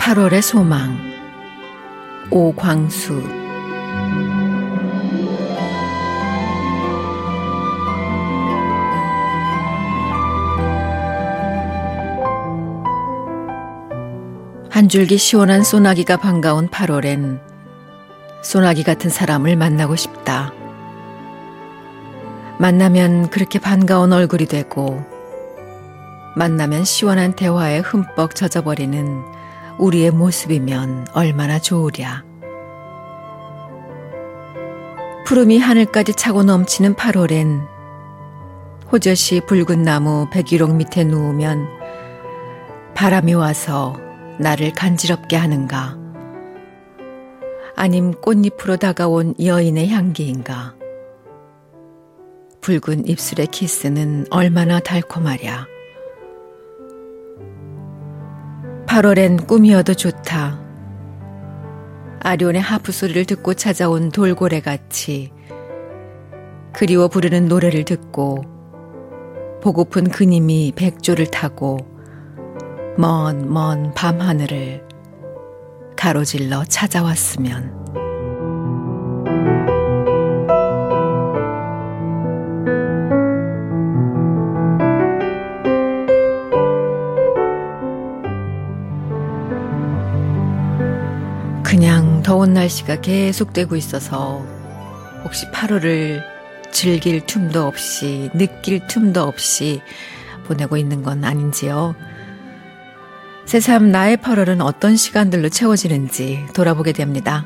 8월의 소망 오광수. 한 줄기 시원한 소나기가 반가운 8월엔 소나기 같은 사람을 만나고 싶다. 만나면 그렇게 반가운 얼굴이 되고 만나면 시원한 대화에 흠뻑 젖어버리는 우리의 모습이면 얼마나 좋으랴. 푸름이 하늘까지 차고 넘치는 8월엔 호젓이 붉은 나무 백일옥 밑에 누우면 바람이 와서 나를 간지럽게 하는가? 아님 꽃잎으로 다가온 여인의 향기인가? 붉은 입술의 키스는 얼마나 달콤하랴. 8월엔 꿈이어도 좋다. 아리온의 하프 소리를 듣고 찾아온 돌고래같이 그리워 부르는 노래를 듣고 보고픈 그님이 백조를 타고 먼 밤하늘을 가로질러 찾아왔으면. 그냥 더운 날씨가 계속되고 있어서 혹시 8월을 즐길 틈도 없이 느낄 틈도 없이 보내고 있는 건 아닌지요. 새삼 나의 8월은 어떤 시간들로 채워지는지 돌아보게 됩니다.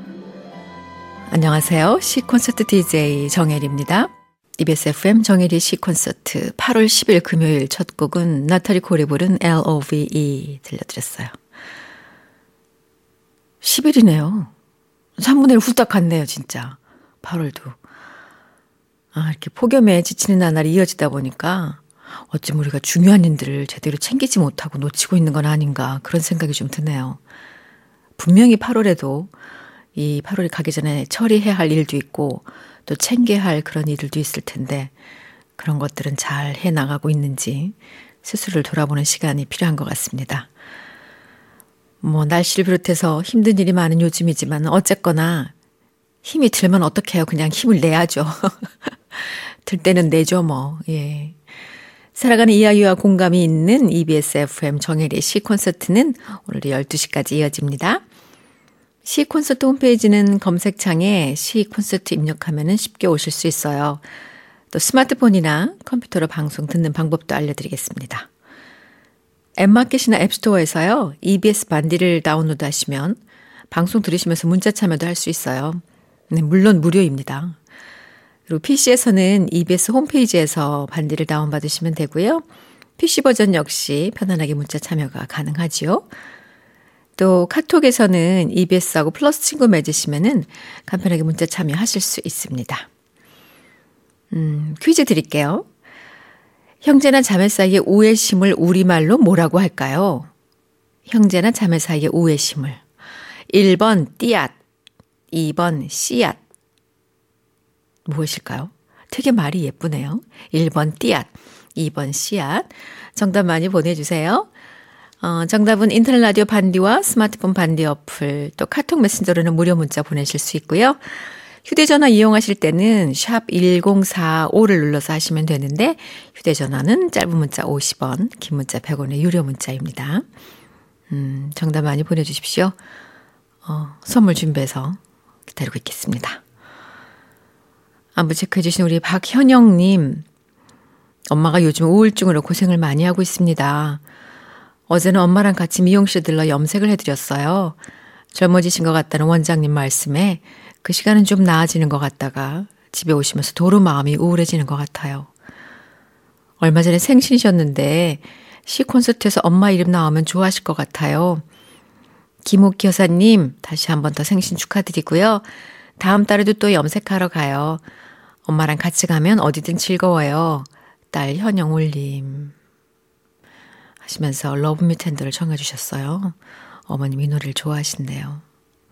안녕하세요. 시콘서트 DJ 정혜리입니다. EBS FM 정혜리 시콘서트 8월 10일 금요일 첫 곡은 나타리 콜이 부른 LOVE 들려드렸어요. 10일이네요. 3분의 1 후딱 갔네요, 진짜. 8월도. 이렇게 폭염에 지치는 나날이 이어지다 보니까 어쩜 우리가 중요한 일들을 제대로 챙기지 못하고 놓치고 있는 건 아닌가 그런 생각이 좀 드네요. 분명히 8월에도 이 8월이 가기 전에 처리해야 할 일도 있고 또 챙겨야 할 그런 일들도 있을 텐데 그런 것들은 잘 해나가고 있는지 스스로를 돌아보는 시간이 필요한 것 같습니다. 날씨를 비롯해서 힘든 일이 많은 요즘이지만 어쨌거나 힘이 들면 어떡해요. 그냥 힘을 내야죠. 들 때는 내죠 예. 살아가는 이야기와 공감이 있는 EBS FM 정혜리의 시콘서트는 오늘도 12시까지 이어집니다. 시콘서트 홈페이지는 검색창에 시콘서트 입력하면 쉽게 오실 수 있어요. 또 스마트폰이나 컴퓨터로 방송 듣는 방법도 알려드리겠습니다. 앱마켓이나 앱스토어에서요. EBS 반디를 다운로드 하시면 방송 들으시면서 문자 참여도 할 수 있어요. 네, 물론 무료입니다. 그리고 PC에서는 EBS 홈페이지에서 반디를 다운받으시면 되고요. PC 버전 역시 편안하게 문자 참여가 가능하지요. 또 카톡에서는 EBS하고 플러스 친구 맺으시면은 간편하게 문자 참여하실 수 있습니다. 퀴즈 드릴게요. 형제나 자매 사이의 우애심을 우리말로 뭐라고 할까요? 형제나 자매 사이의 우애심을. 1번 띠앗, 2번 씨앗. 무엇일까요? 되게 말이 예쁘네요. 1번 띠앗, 2번 씨앗. 정답 많이 보내주세요. 정답은 인터넷 라디오 반디와 스마트폰 반디 어플, 또 카톡 메신저로는 무료 문자 보내실 수 있고요. 휴대전화 이용하실 때는 샵 1045를 눌러서 하시면 되는데 휴대전화는 짧은 문자 50원, 긴 문자 100원의 유료 문자입니다. 정답 많이 보내주십시오. 선물 준비해서 기다리고 있겠습니다. 안부 체크해 주신 우리 박현영님. 엄마가 요즘 우울증으로 고생을 많이 하고 있습니다. 어제는 엄마랑 같이 미용실 들러 염색을 해드렸어요. 젊어지신 것 같다는 원장님 말씀에 그 시간은 좀 나아지는 것 같다가 집에 오시면서 도로 마음이 우울해지는 것 같아요. 얼마 전에 생신이셨는데 시콘서트에서 엄마 이름 나오면 좋아하실 것 같아요. 김옥기 여사님 다시 한 번 더 생신 축하드리고요. 다음 달에도 또 염색하러 가요. 엄마랑 같이 가면 어디든 즐거워요. 딸 현영 올림 하시면서 러브 미 텐더를 청해 주셨어요. 어머님 이 노래를 좋아하신대요.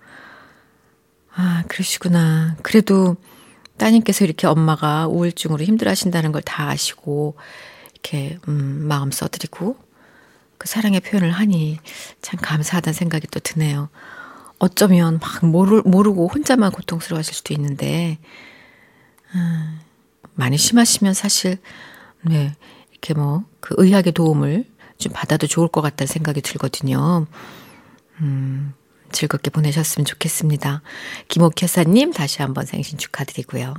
그러시구나. 그래도 따님께서 이렇게 엄마가 우울증으로 힘들어하신다는 걸 다 아시고 이렇게 마음 써드리고 그 사랑의 표현을 하니 참 감사하다는 생각이 또 드네요. 어쩌면 막 모르고 혼자만 고통스러워하실 수도 있는데, 많이 심하시면 사실, 네, 이렇게 그 의학의 도움을 좀 받아도 좋을 것 같다는 생각이 들거든요. 즐겁게 보내셨으면 좋겠습니다. 김옥효사님 다시 한번 생신 축하드리고요.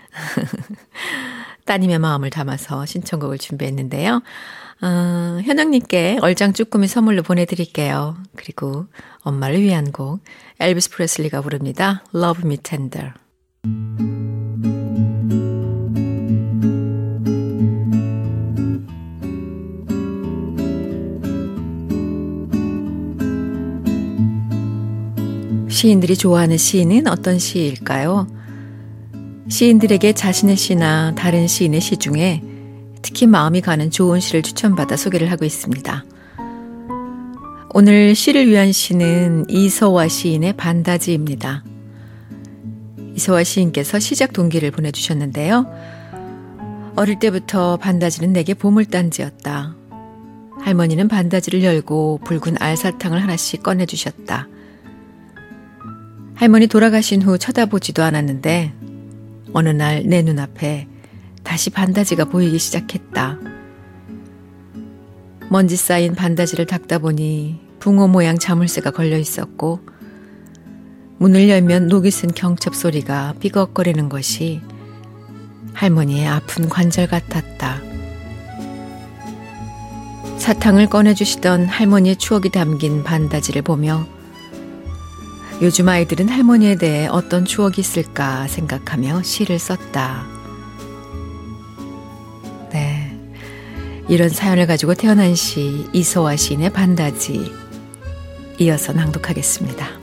따님의 마음을 담아서 신청곡을 준비했는데요. 현영님께 얼짱 쭈꾸미 선물로 보내드릴게요. 그리고 엄마를 위한 곡 엘비스 프레슬리가 부릅니다. Love Me Tender. 시인들이 좋아하는 시인은 어떤 시일까요? 시인들에게 자신의 시나 다른 시인의 시 중에 특히 마음이 가는 좋은 시를 추천받아 소개를 하고 있습니다. 오늘 시를 위한 시는 이서화 시인의 반다지입니다. 이서화 시인께서 시작 동기를 보내주셨는데요. 어릴 때부터 반다지는 내게 보물단지였다. 할머니는 반다지를 열고 붉은 알사탕을 하나씩 꺼내주셨다. 할머니 돌아가신 후 쳐다보지도 않았는데 어느 날 내 눈앞에 다시 반다지가 보이기 시작했다. 먼지 쌓인 반다지를 닦다 보니 붕어 모양 자물쇠가 걸려 있었고 문을 열면 녹이 쓴 경첩 소리가 삐걱거리는 것이 할머니의 아픈 관절 같았다. 사탕을 꺼내주시던 할머니의 추억이 담긴 반다지를 보며 요즘 아이들은 할머니에 대해 어떤 추억이 있을까 생각하며 시를 썼다. 네, 이런 사연을 가지고 태어난 시 이서화 시인의 반다지 이어서 낭독하겠습니다.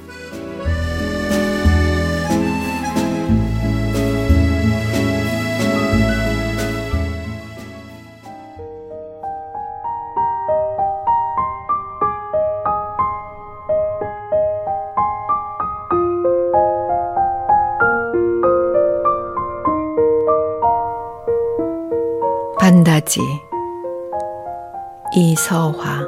반다지 이서화.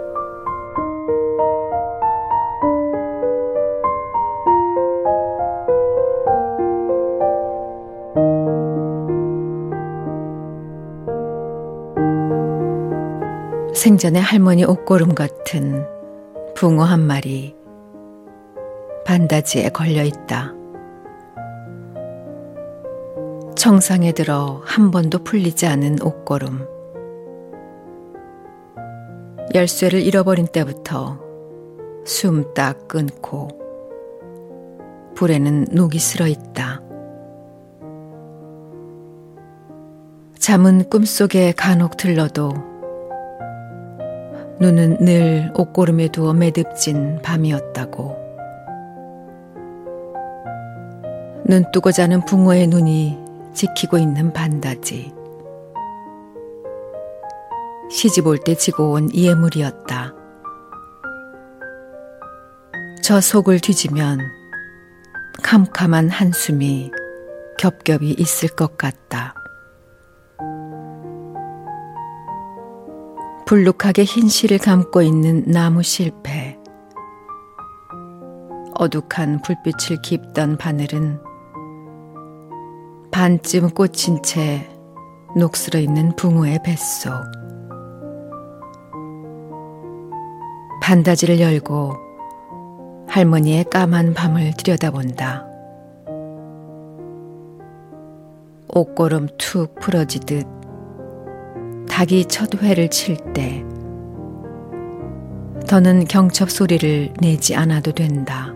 생전에 할머니 옷고름 같은 붕어 한 마리 반다지에 걸려있다. 청상에 들어 한 번도 풀리지 않은 옷고름. 열쇠를 잃어버린 때부터 숨 딱 끊고 불에는 녹이 슬어 있다. 잠은 꿈속에 간혹 들러도 눈은 늘 옷고름에 두어 매듭진 밤이었다고. 눈 뜨고 자는 붕어의 눈이 지키고 있는 반다지. 시집 올 때 지고 온 예물이었다. 저 속을 뒤지면 캄캄한 한숨이 겹겹이 있을 것 같다. 불룩하게 흰 실을 감고 있는 나무 실패. 어둑한 불빛을 깁던 바늘은 반쯤 꽂힌 채 녹슬어 있는 붕어의 뱃속. 반다지를 열고 할머니의 까만 밤을 들여다본다. 옷고름 툭 부러지듯 닭이 첫 회를 칠 때 더는 경첩 소리를 내지 않아도 된다.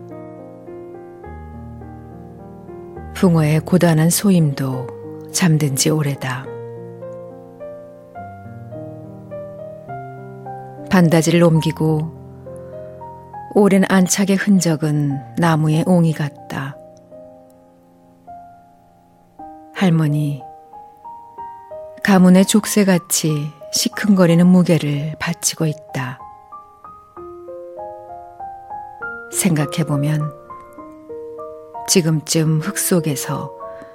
붕어의 고단한 소임도 잠든 지 오래다. 반다지를 옮기고 오랜 안착의 흔적은 나무의 옹이 같다. 할머니, 가문의 족쇄같이 시큰거리는 무게를 바치고 있다. 생각해보면 지금쯤 흙 속에서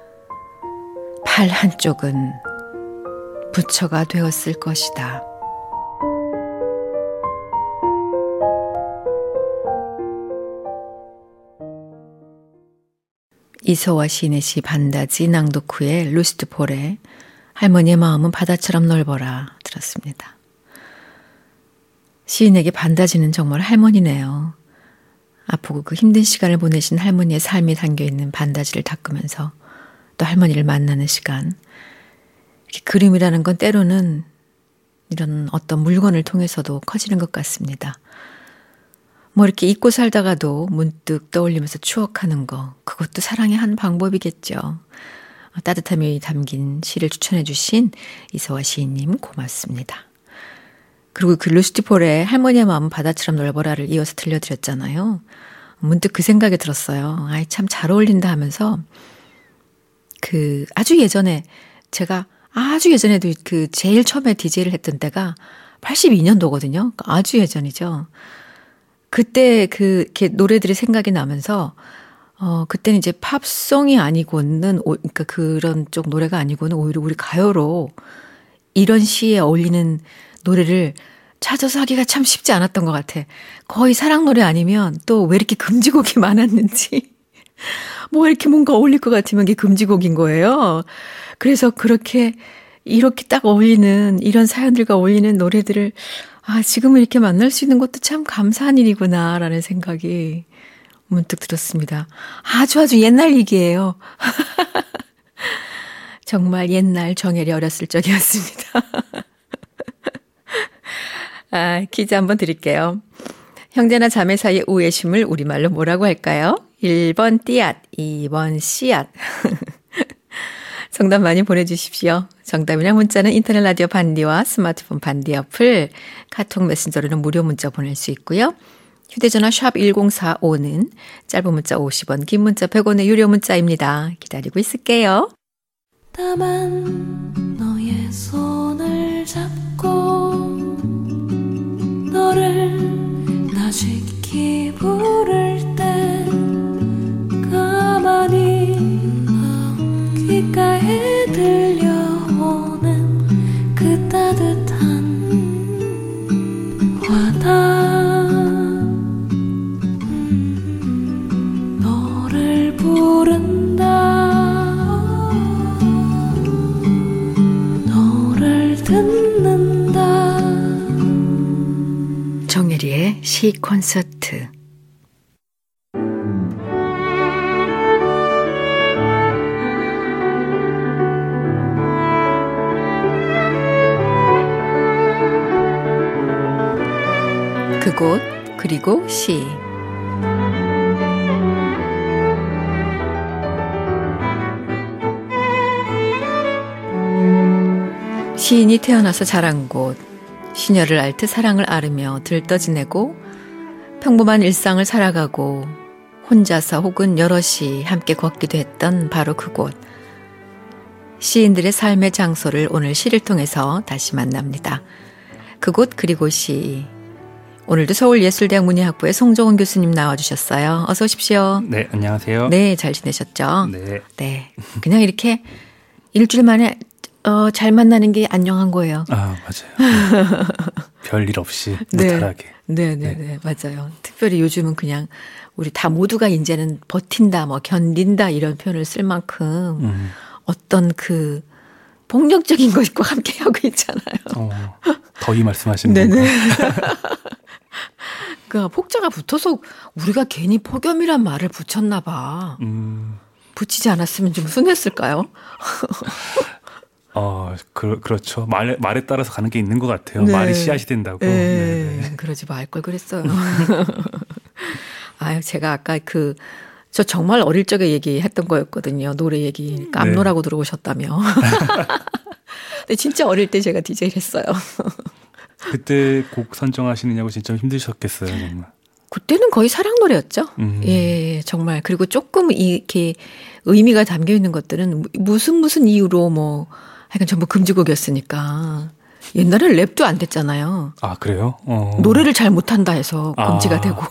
팔 한쪽은 부처가 되었을 것이다. 이소와 시인의 시 반다지 낭독 후에 루시드 폴의 할머니의 마음은 바다처럼 넓어라 들었습니다. 시인에게 반다지는 정말 할머니네요. 아프고 그 힘든 시간을 보내신 할머니의 삶이 담겨있는 반다지를 닦으면서 또 할머니를 만나는 시간. 이렇게 그림이라는 건 때로는 이런 어떤 물건을 통해서도 커지는 것 같습니다. 뭐 이렇게 잊고 살다가도 문득 떠올리면서 추억하는 거, 그것도 사랑의 한 방법이겠죠. 따뜻함이 담긴 시를 추천해 주신 이소아 시인님 고맙습니다. 그리고 그 루시드 폴의 할머니의 마음은 바다처럼 넓어라를 이어서 들려드렸잖아요. 문득 그 생각이 들었어요. 아이 참 잘 어울린다 하면서 그 아주 예전에 제가 아주 예전에도 그 제일 처음에 DJ를 했던 때가 82년도거든요. 아주 예전이죠. 그때 이렇게 노래들이 생각이 나면서 그때는 이제 팝송이 아니고는 그러니까 그런 쪽 노래가 아니고는 오히려 우리 가요로 이런 시에 어울리는 노래를 찾아서 하기가 참 쉽지 않았던 것 같아. 거의 사랑 노래 아니면 또 왜 이렇게 금지곡이 많았는지 뭐 이렇게 뭔가 어울릴 것 같으면 이게 금지곡인 거예요. 그래서 이렇게 딱 어울리는 이런 사연들과 어울리는 노래들을 지금은 이렇게 만날 수 있는 것도 참 감사한 일이구나라는 생각이 문득 들었습니다. 아주 옛날 얘기예요. 정말 옛날 정혜리 어렸을 적이었습니다. 퀴즈 한번 드릴게요. 형제나 자매 사이의 우애심을 우리말로 뭐라고 할까요? 1번 띠앗, 2번 씨앗. 정답 많이 보내주십시오. 정답이나 문자는 인터넷 라디오 반디와 스마트폰 반디 어플, 카톡 메신저로는 무료 문자 보낼 수 있고요. 휴대전화 샵 1045는 짧은 문자 50원, 긴 문자 100원의 유료 문자입니다. 기다리고 있을게요. 다만 너의 손을 잡고 너를 나직히 부를 때 가만히 귓가에 들려오는 그 따뜻한 와닿음 너를 부른다 너를 듣는다 정혜리의 시 콘서트. 그곳 그리고 시. 시인이 태어나서 자란 곳, 시녀를 앓듯 사랑을 앓으며 들떠지내고 평범한 일상을 살아가고 혼자서 혹은 여럿이 함께 걷기도 했던 바로 그곳. 시인들의 삶의 장소를 오늘 시를 통해서 다시 만납니다. 그곳 그리고 시. 오늘도 서울예술대학 문예학부의 송정훈 교수님 나와주셨어요. 어서 오십시오. 네, 안녕하세요. 네, 잘 지내셨죠? 네. 네, 그냥 이렇게 일주일 만에 잘 만나는 게 안녕한 거예요. 맞아요. 별일 없이 네. 무탈하게. 네, 맞아요. 특별히 요즘은 그냥 우리 다 모두가 이제는 버틴다, 뭐 견딘다 이런 표현을 쓸 만큼 어떤 그 폭력적인 것과 함께하고 있잖아요. 더위 말씀하시는 네네. 건가요? 그 폭자가 붙어서 우리가 괜히 폭염이란 말을 붙였나 봐. 붙이지 않았으면 좀 순했을까요? 그렇죠. 말에 따라서 가는 게 있는 것 같아요. 네. 말이 씨앗이 된다고. 네. 그러지 말 걸 그랬어요. 제가 아까 저 정말 어릴 적에 얘기했던 거였거든요. 노래 얘기. 깜노라고 들어오셨다며. 근데 진짜 어릴 때 제가 DJ를 했어요. 그때 곡 선정하시느냐고 진짜 힘드셨겠어요, 정말. 그때는 거의 사랑 노래였죠. 예, 정말. 그리고 조금 이렇게 의미가 담겨 있는 것들은 무슨 이유로 하여간 전부 금지곡이었으니까. 옛날엔 랩도 안 됐잖아요. 그래요? 노래를 잘 못한다 해서 금지가 되고.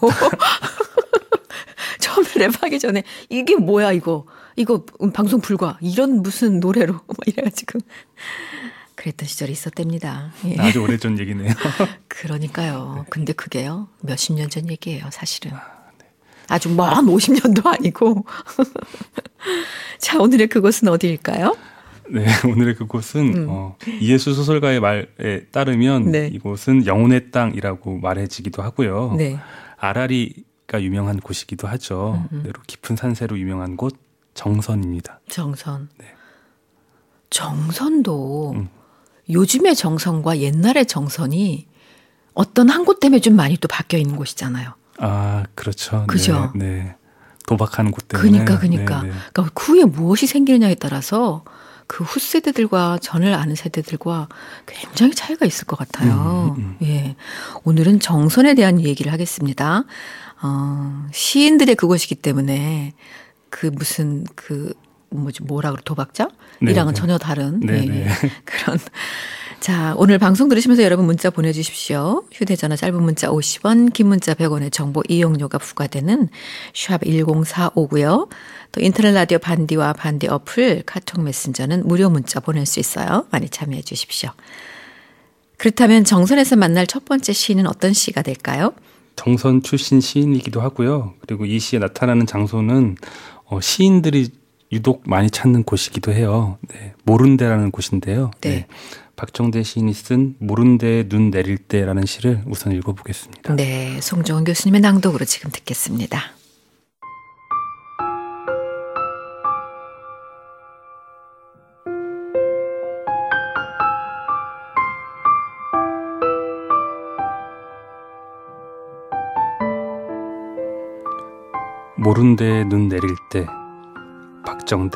처음에 랩하기 전에 이게 뭐야 이거 방송 불가 이런 무슨 노래로 이래가지고 그랬던 시절이 있었답니다. 예. 아주 오래전 얘기네요. 그러니까요. 근데 그게요 몇십 년 전 얘기예요 사실은. 네. 아주 먼 50년도 아니고. 자, 오늘의 그곳은 어디일까요? 네, 오늘의 그곳은 이예수 소설가의 말에 따르면 네. 이곳은 영혼의 땅이라고 말해지기도 하고요. 네. 아라리가 유명한 곳이기도 하죠. 그대로 깊은 산세로 유명한 곳 정선입니다. 정선. 네. 정선도 요즘의 정선과 옛날의 정선이 어떤 한 곳 때문에 좀 많이 또 바뀌어 있는 곳이잖아요. 아, 그렇죠. 그죠? 네, 네. 도박하는 곳 때문에. 그러니까. 네, 네. 그러니까 그 후에 무엇이 생기느냐에 따라서 그 후 세대들과 전을 아는 세대들과 굉장히 차이가 있을 것 같아요. 예. 오늘은 정선에 대한 얘기를 하겠습니다. 시인들의 그곳이기 때문에 뭐라 그래, 도박장? 네, 이랑은 네. 전혀 다른 네, 예, 네. 그런. 자, 오늘 방송 들으시면서 여러분 문자 보내주십시오. 휴대전화 짧은 문자 50원, 긴 문자 100원의 정보 이용료가 부과되는 샵 1045고요. 또 인터넷 라디오 반디와 반디 어플 카톡 메신저는 무료 문자 보낼 수 있어요. 많이 참여해 주십시오. 그렇다면 정선에서 만날 첫 번째 시인은 어떤 시가 될까요? 정선 출신 시인이기도 하고요. 그리고 이 시에 나타나는 장소는 시인들이 유독 많이 찾는 곳이기도 해요. 네, 모른데라는 곳인데요. 네. 네. 박정대 시인이 쓴 모른데에 눈 내릴 때라는 시를 우선 읽어보겠습니다. 네, 송정은 교수님의 낭독으로 지금 듣겠습니다. 모른데에 눈 내릴 때 박정대.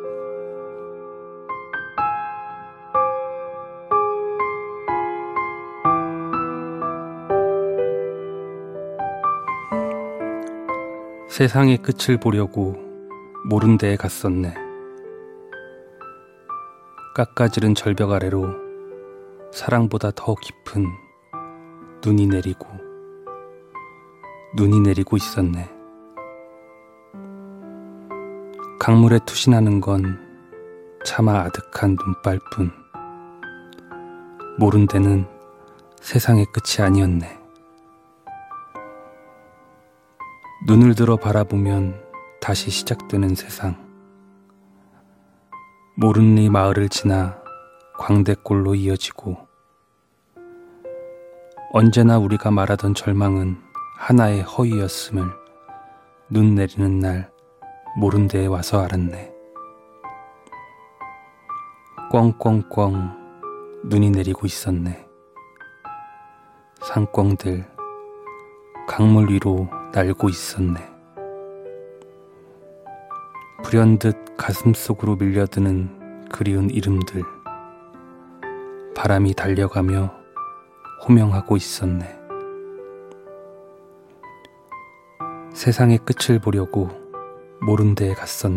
세상의 끝을 보려고 모른 데에 갔었네. 깎아지른 절벽 아래로 사랑보다 더 깊은 눈이 내리고 있었네. 강물에 투신하는 건 차마 아득한 눈발뿐. 모른 데는 세상의 끝이 아니었네. 눈을 들어 바라보면 다시 시작되는 세상. 모른리 마을을 지나 광대골로 이어지고, 언제나 우리가 말하던 절망은 하나의 허위였음을 눈 내리는 날 모른 데에 와서 알았네. 꽝꽝꽝 눈이 내리고 있었네. 산꿩들 강물 위로 날고 있었네. 불현듯 가슴속으로 밀려드는 그리운 이름들, 바람이 달려가며 호명하고 있었네. 세상의 끝을 보려고 모른 데에 갔었네.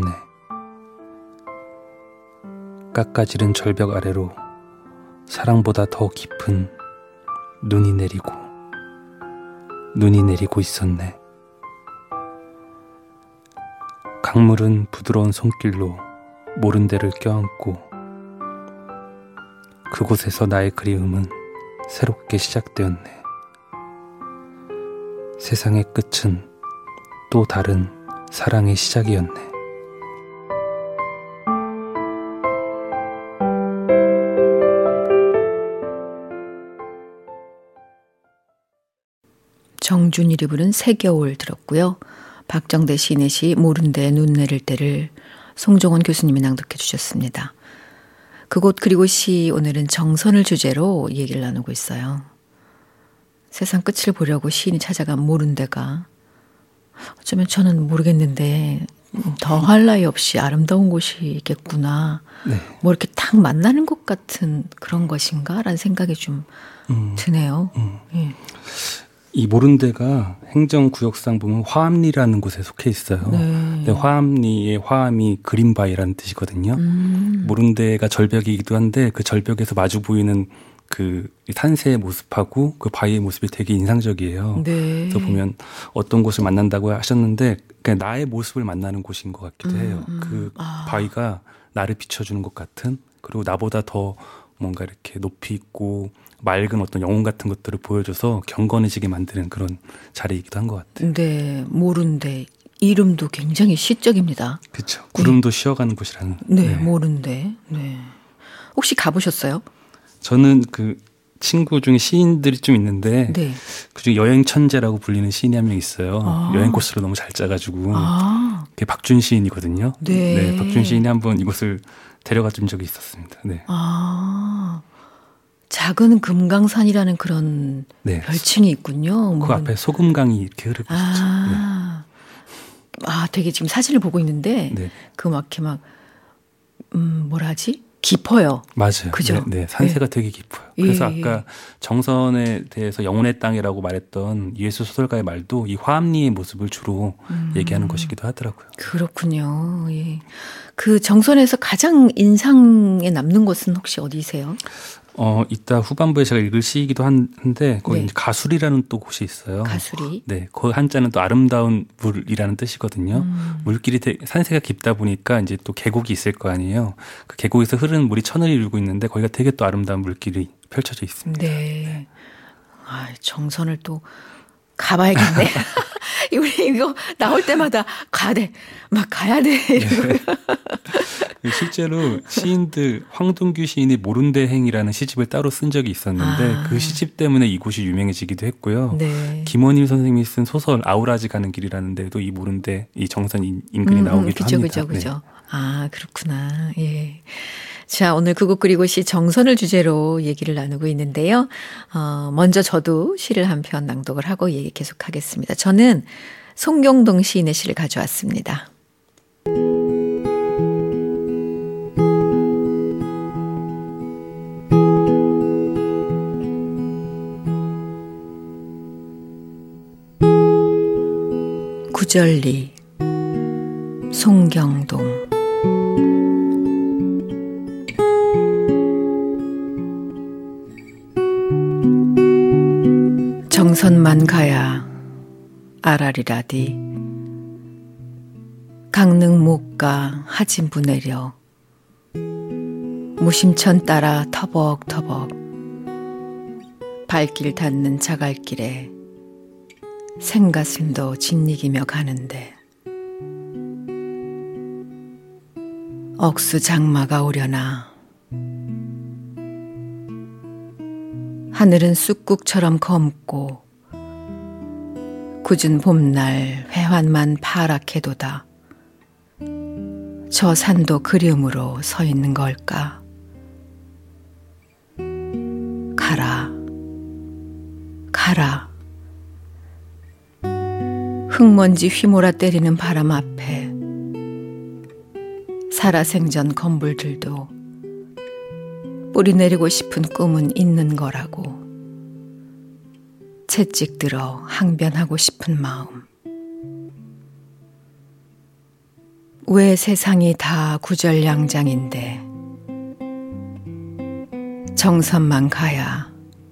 깎아지른 절벽 아래로 사랑보다 더 깊은 눈이 내리고 있었네. 강물은 부드러운 손길로 모른 데를 껴안고, 그곳에서 나의 그리움은 새롭게 시작되었네. 세상의 끝은 또 다른 사랑의 시작이었네. 정준일이 부른 새겨울 들었고요. 박정대 시인의 시 모른 데에 눈 내릴 때를 송정원 교수님이 낭독해 주셨습니다. 그곳 그리고 시, 오늘은 정선을 주제로 얘기를 나누고 있어요. 세상 끝을 보려고 시인이 찾아간 모른 데가 어쩌면 저는 모르겠는데 더할 나위 없이 아름다운 곳이겠구나. 네. 뭐 이렇게 딱 만나는 것 같은 그런 것인가? 라는 생각이 좀 드네요. 예. 이 모른 데가 행정구역상 보면 화암리라는 곳에 속해 있어요. 네. 근데 화암리의 화암이 그린바위라는 뜻이거든요. 모른 데가 절벽이기도 한데 그 절벽에서 마주 보이는 그 산세의 모습하고 그 바위의 모습이 되게 인상적이에요. 네. 그래서 보면 어떤 곳을 만난다고 하셨는데 그냥 나의 모습을 만나는 곳인 것 같기도 해요. 그 바위가 나를 비춰주는 것 같은, 그리고 나보다 더 뭔가 이렇게 높이 있고 맑은 어떤 영혼 같은 것들을 보여줘서 경건해지게 만드는 그런 자리이기도 한 것 같아요. 네, 모른데 이름도 굉장히 시적입니다. 그렇죠. 구름도 쉬어가는 곳이라는. 네, 모른데. 네. 혹시 가보셨어요? 저는 그 친구 중에 시인들이 좀 있는데 네. 그중에 여행 천재라고 불리는 시인이 한 명 있어요. 여행 코스를 너무 잘 짜가지고 그게 박준 시인이거든요. 네. 박준 시인이 한번 이곳을 데려가 준 적이 있었습니다. 네. 작은 금강산이라는 그런 네. 별칭이 있군요. 그 앞에 소금강이 이렇게 흐르고 있죠. 되게 지금 사진을 보고 있는데 네. 그 막 이렇게 막 뭐라 하지? 깊어요. 맞아요. 그죠? 네, 산세가 되게 깊어요. 그래서 아까 정선에 대해서 영혼의 땅이라고 말했던 예수 소설가의 말도 이 화암리의 모습을 주로 얘기하는 것이기도 하더라고요. 그렇군요. 예. 그 정선에서 가장 인상에 남는 곳은 혹시 어디세요? 이따 후반부에 제가 읽을 시이기도 한데 거기 네. 이제 가수리라는 또 곳이 있어요. 가수리. 네, 그 한자는 또 아름다운 물이라는 뜻이거든요. 물길이 산세가 깊다 보니까 이제 또 계곡이 있을 거 아니에요. 그 계곡에서 흐르는 물이 천을 이루고 있는데 거기가 되게 또 아름다운 물길이 펼쳐져 있습니다. 네. 정선을 또 가봐야겠네. 우리 이거 나올 때마다 가야 돼. 막 가야 돼. 실제로 시인들 황동규 시인이 모른대행이라는 시집을 따로 쓴 적이 있었는데 그 시집 때문에 이곳이 유명해지기도 했고요. 네. 김원일 선생님이 쓴 소설 아우라지 가는 길이라는 데도 이 모른대 이 정선 인근이 나오기도 합니다. 그죠. 네. 그렇구나. 예. 자, 오늘 그곳 그리고 시 정선을 주제로 얘기를 나누고 있는데요. 먼저 저도 시를 한 편 낭독을 하고 얘기 계속하겠습니다. 저는 송경동 시인의 시를 가져왔습니다. 구절리 송경동 정선만 가야 알아리라디 강릉 못 가 하진부 내려 무심천 따라 터벅터벅 발길 닿는 자갈길에 생가슴도 짓이기며 가는데 억수 장마가 오려나 하늘은 쑥국처럼 검고 굳은 봄날 회환만 파랗게도다. 저 산도 그리움으로 서 있는 걸까? 가라, 가라. 흙먼지 휘몰아 때리는 바람 앞에 살아생전 건불들도 뿌리 내리고 싶은 꿈은 있는 거라고 채찍 들어 항변하고 싶은 마음. 왜 세상이 다 구절양장인데 정선만 가야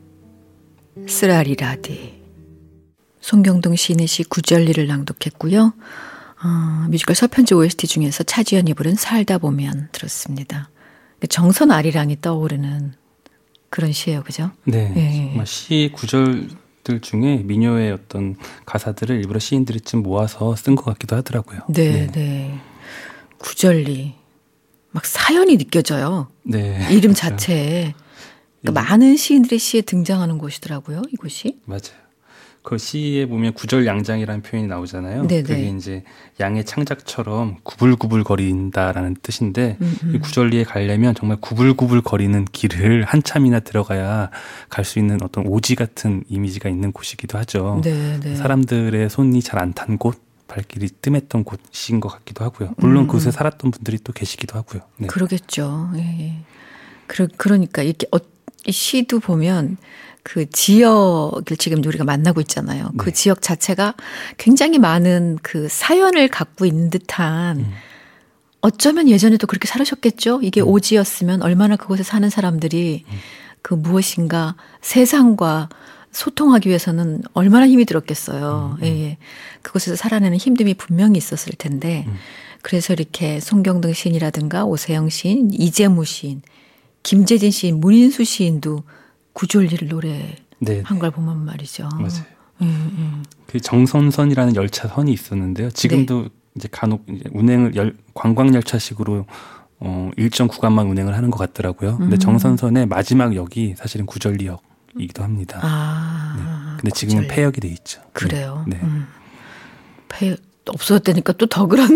쓰라리라디. 송경동 시인의 시 구절리를 낭독했고요. 뮤지컬 서편지 OST 중에서 차지연이 부른 살다 보면 들었습니다. 정선 아리랑이 떠오르는 그런 시예요, 그죠? 네, 예. 정말 시 구절들 중에 민요의 어떤 가사들을 일부러 시인들이 좀 모아서 쓴 것 같기도 하더라고요. 네. 구절리 막 사연이 느껴져요. 네, 이름 그렇죠. 자체에 그러니까 많은 시인들의 시에 등장하는 곳이더라고요, 이곳이. 맞아요. 그 시에 보면 구절양장이라는 표현이 나오잖아요. 네네. 그게 이제 양의 창작처럼 구불구불 거린다라는 뜻인데 이 구절리에 가려면 정말 구불구불 거리는 길을 한참이나 들어가야 갈 수 있는 어떤 오지 같은 이미지가 있는 곳이기도 하죠. 네. 사람들의 손이 잘 안 탄 곳, 발길이 뜸했던 곳인 것 같기도 하고요. 물론 그곳에 살았던 분들이 또 계시기도 하고요. 네. 그러겠죠. 예. 그러니까 이렇게 이 시도 보면 그 지역을 지금 우리가 만나고 있잖아요. 그 네. 지역 자체가 굉장히 많은 그 사연을 갖고 있는 듯한 어쩌면 예전에도 그렇게 살으셨겠죠. 이게 오지였으면 얼마나 그곳에 사는 사람들이 그 무엇인가 세상과 소통하기 위해서는 얼마나 힘이 들었겠어요. 예. 그곳에서 살아내는 힘듦이 분명히 있었을 텐데 그래서 이렇게 송경동 시인이라든가 오세영 시인, 이재무 시인, 김재진 시인, 문인수 시인도 구졸리를 노래한 네, 걸 보면 말이죠. 맞아요. 그 정선선이라는 열차선이 있었는데요. 지금도 이제 간혹 이제 운행을 관광 열차식으로 일정 구간만 운행을 하는 것 같더라고요. 근데 정선선의 마지막 역이 사실은 구절리역이기도 합니다. 네. 근데 지금은 폐역이 돼 있죠. 그래요. 네. 폐역 없어졌다니까 또 더 그러네.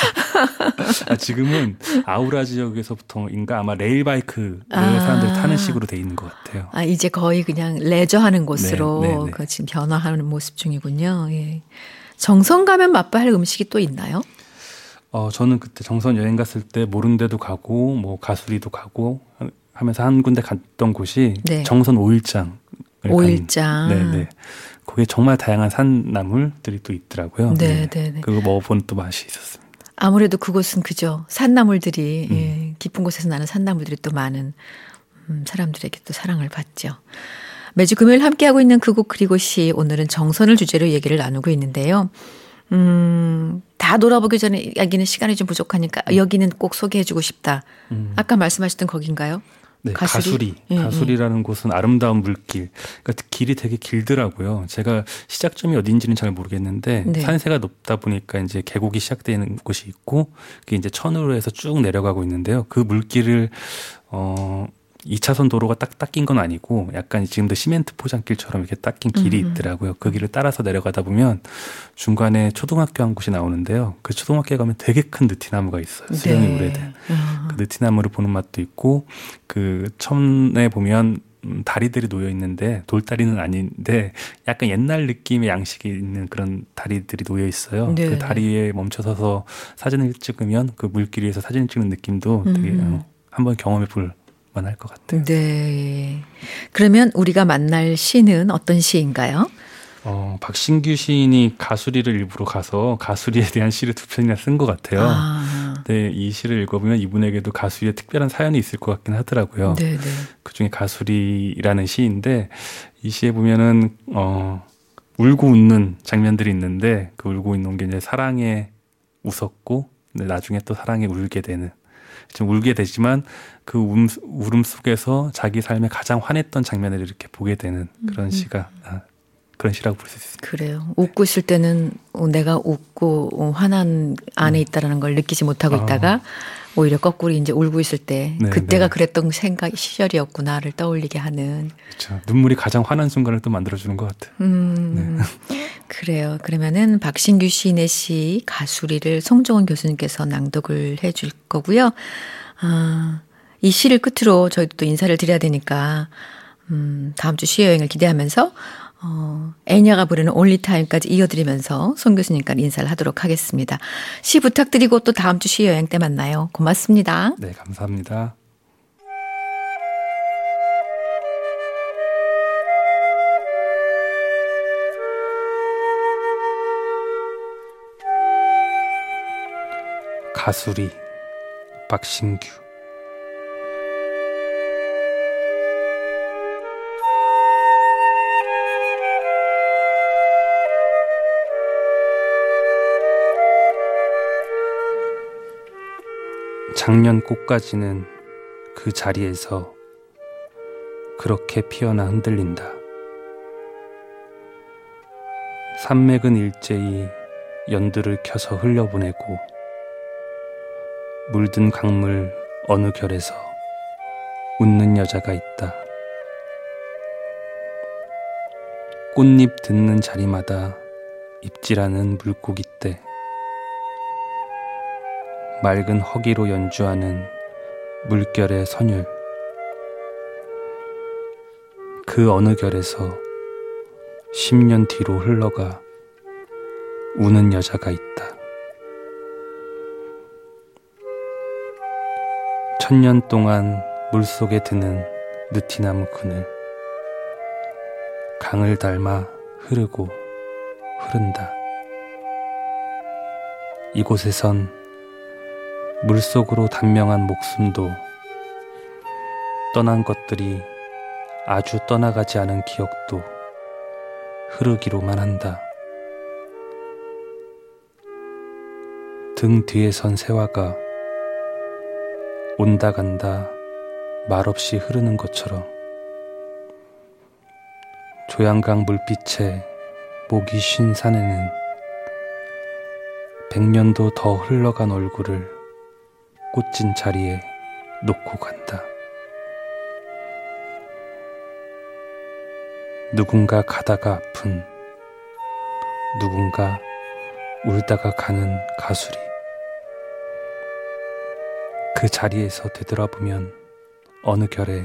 지금은 아우라 지역에서부터인가 아마 레일바이크를 사람들이 타는 식으로 돼 있는 것 같아요. 이제 거의 그냥 레저하는 곳으로 네. 그 지금 변화하는 모습 중이군요. 예. 정선 가면 맛봐야 할 음식이 또 있나요? 저는 그때 정선 여행 갔을 때 모른데도 가고 뭐 가수리도 가고 하면서 한 군데 갔던 곳이 네. 정선 오일장. 오일장. 거기에 정말 다양한 산나물들이 또 있더라고요. 네. 그거 먹어본 또 맛이 있었습니다. 아무래도 그곳은 그죠. 산나물들이 깊은 곳에서 나는 산나물들이 또 많은 사람들에게 또 사랑을 받죠. 매주 금요일 함께하고 있는 그곳 그리고시 오늘은 정선을 주제로 얘기를 나누고 있는데요. 다 돌아보기 전에 여기는 시간이 좀 부족하니까 여기는 꼭 소개해주고 싶다. 아까 말씀하셨던 거긴가요? 네, 가수리라는 곳은 아름다운 물길. 그러니까 길이 되게 길더라고요. 제가 시작점이 어딘지는 잘 모르겠는데 산세가 높다 보니까 이제 계곡이 시작되는 곳이 있고 그게 이제 천으로 해서 쭉 내려가고 있는데요. 그 물길을 2차선 도로가 딱 닦인 건 아니고 약간 지금도 시멘트 포장길처럼 이렇게 닦인 길이 있더라고요. 그 길을 따라서 내려가다 보면 중간에 초등학교 한 곳이 나오는데요. 그 초등학교에 가면 되게 큰 느티나무가 있어요. 수령이 오래된. 그 느티나무를 보는 맛도 있고 그 천에 보면 다리들이 놓여 있는데 돌다리는 아닌데 약간 옛날 느낌의 양식이 있는 그런 다리들이 놓여 있어요. 그 다리에 멈춰서서 사진을 찍으면 그 물길 위에서 사진을 찍는 느낌도 되게 한번 경험해 볼 만할 것 같아요. 네. 그러면 우리가 만날 시는 어떤 시인가요? 박신규 시인이 가수리를 일부러 가서 가수리에 대한 시를 2편이나 쓴 것 같아요. 네, 이 시를 읽어보면 이분에게도 가수리에 특별한 사연이 있을 것 같긴 하더라고요. 네네. 그중에 가수리라는 시인데 이 시에 보면은 울고 웃는 장면들이 있는데 그 울고 있는 게 이제 사랑에 웃었고 나중에 또 사랑에 울게 되는 좀 울게 되지만 그 울음 속에서 자기 삶에 가장 화냈던 장면을 이렇게 보게 되는 그런 시가 그런 시라고 볼 수 있습니다. 그래요. 웃고 있을 때는 내가 웃고 화난 안에 있다라는 걸 느끼지 못하고 있다가 오히려 거꾸로 이제 울고 있을 때 그때가 그랬던 시절이었구나를 떠올리게 하는. 그렇죠. 눈물이 가장 화난 순간을 또 만들어주는 것 같아요. 그래요. 그러면은 박신규 시인의 시 가수리를 송정원 교수님께서 낭독을 해줄 거고요. 이 시를 끝으로 저희도 또 인사를 드려야 되니까 다음 주 시여행을 기대하면서 애냐가 부르는 올리타임까지 이어드리면서 송 교수님과 인사를 하도록 하겠습니다. 시 부탁드리고 또 다음 주 시여행 때 만나요. 고맙습니다. 네, 감사합니다. 가수리 박신규 작년 꽃가지는 그 자리에서 그렇게 피어나 흔들린다. 산맥은 일제히 연두를 켜서 흘려보내고 물든 강물 어느 결에서 웃는 여자가 있다. 꽃잎 듣는 자리마다 입질하는 물고기떼. 맑은 허기로 연주하는 물결의 선율. 그 어느 결에서 10년 뒤로 흘러가 우는 여자가 있다. 1000년 동안 물속에 드는 느티나무 그늘. 강을 닮아 흐르고 흐른다. 이곳에선 물속으로 단명한 목숨도 떠난 것들이 아주 떠나가지 않은 기억도 흐르기로만 한다. 등 뒤에 선 세화가 온다 간다 말없이 흐르는 것처럼 조양강 물빛에 목이 쉰 산에는 100년도 더 흘러간 얼굴을 꽃진 자리에 놓고 간다. 누군가 가다가 아픈, 누군가 울다가 가는 가수리. 그 자리에서 되돌아보면 어느 결에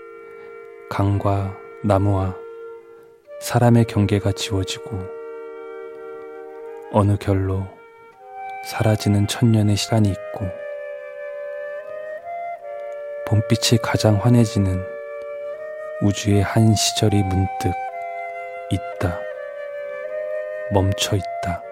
강과 나무와 사람의 경계가 지워지고 어느 결로 사라지는 천년의 시간이 있고 봄빛이 가장 환해지는 우주의 한 시절이 문득 있다. 멈춰 있다.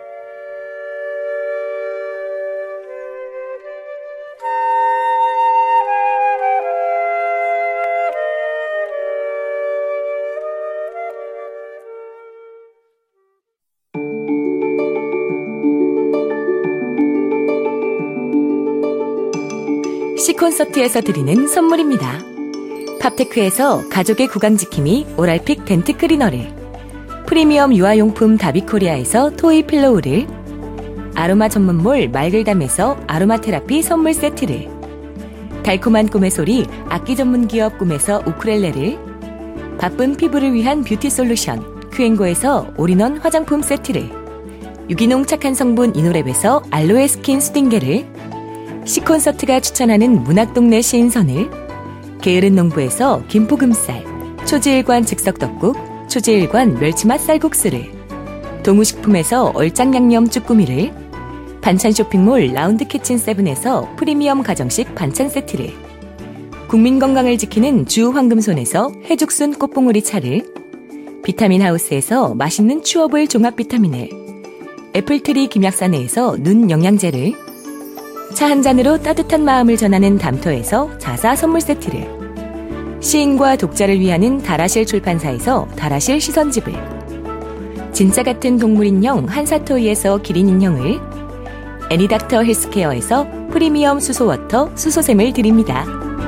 시콘서트에서 드리는 선물입니다. 팝테크에서 가족의 구강지킴이 오랄픽 덴트 클리너를, 프리미엄 유아용품 다비코리아에서 토이 필로우를, 아로마 전문몰 말글담에서 아로마 테라피 선물 세트를, 달콤한 꿈의 소리 악기 전문 기업 꿈에서 우쿨렐레를, 바쁜 피부를 위한 뷰티 솔루션 큐앤고에서 올인원 화장품 세트를, 유기농 착한 성분 이노랩에서 알로에 스킨 수딩게를, 시콘서트가 추천하는 문학동네 시인선을, 게으른 농부에서 김포금쌀, 초지일관 즉석떡국, 초지일관 멸치맛 쌀국수를, 동우식품에서 얼짱양념 쭈꾸미를, 반찬 쇼핑몰 라운드키친 세븐에서 프리미엄 가정식 반찬 세트를, 국민 건강을 지키는 주 황금손에서 해죽순 꽃봉오리 차를, 비타민 하우스에서 맛있는 추어볼 종합 비타민을, 애플트리 김약사내에서 눈 영양제를, 차 한 잔으로 따뜻한 마음을 전하는 담토에서 자사 선물 세트를, 시인과 독자를 위하는 다라실 출판사에서 다라실 시선집을, 진짜 같은 동물인형 한사토이에서 기린인형을, 애니닥터 헬스케어에서 프리미엄 수소워터 수소샘을 드립니다.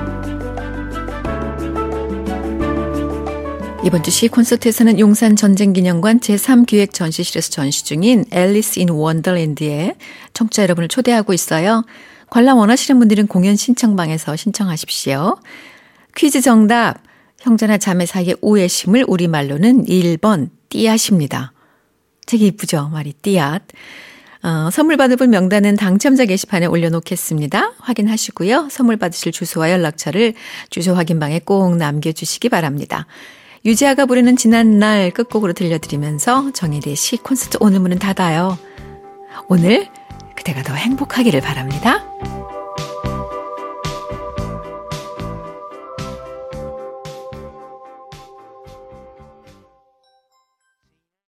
이번 주 시콘서트에서는 용산 전쟁기념관 제3기획 전시실에서 전시 중인 앨리스 인 원더랜드에 청취자 여러분을 초대하고 있어요. 관람 원하시는 분들은 공연 신청방에서 신청하십시오. 퀴즈 정답, 형제나 자매 사이의 오해심을 우리말로는 1번 띠앗입니다. 되게 이쁘죠? 말이 띠앗. 선물 받을 분 명단은 당첨자 게시판에 올려놓겠습니다. 확인하시고요. 선물 받으실 주소와 연락처를 주소 확인방에 꼭 남겨주시기 바랍니다. 유지아가 부르는 지난날 끝곡으로 들려드리면서 정혜리의 시콘서트 오늘 문은 닫아요. 오늘 그대가 더 행복하기를 바랍니다.